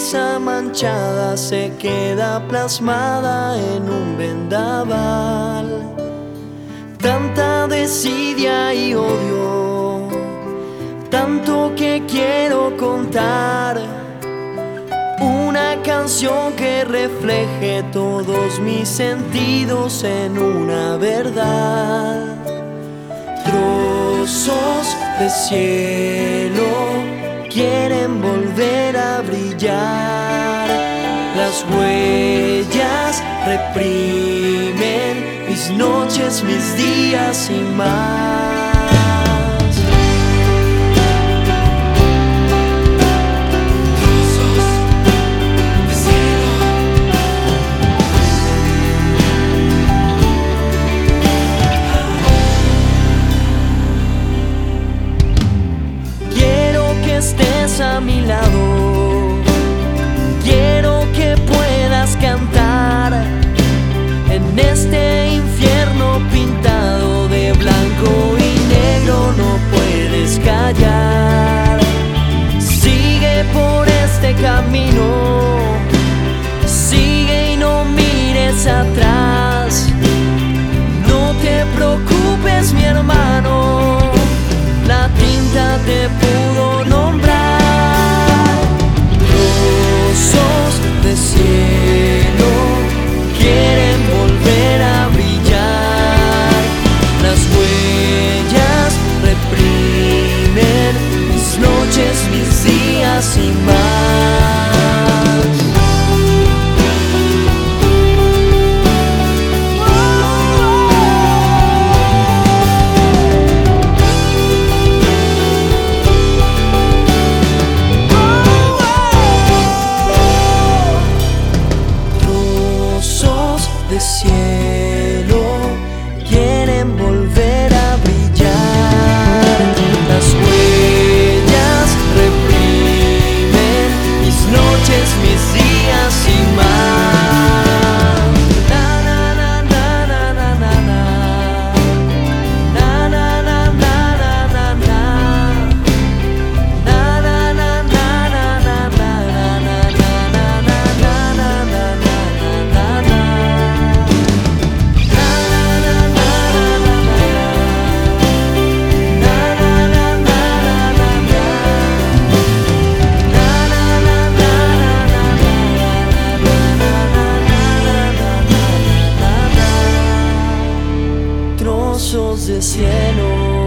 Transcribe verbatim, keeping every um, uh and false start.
sonrisa manchada se queda plasmada en un vendaval. Tanta desidia y odio, tanto que quiero contar. Una canción que refleje todos mis sentidos en una verdad. Trozos de cielo quieren volver a brillar. Las huellas reprimen mis noches, mis días y más. Estés a mi lado, quiero que puedas cantar en este infierno pintado de blanco y negro. No puedes callar, sigue por este camino, sigue y no mires atrás. No te preocupes, mi hermano, la tinta te pudo nombrar. Trozos de cielo quieren volver a brillar. Las huellas reprimen mis noches, mis días y más. De cielo quieren volver a brillar. Las huellas reprimen mis noches, mis días y más. Na na na na na na na na. Na na na na na na na. Na na na na na na na na na na na na na. Trozos de cielo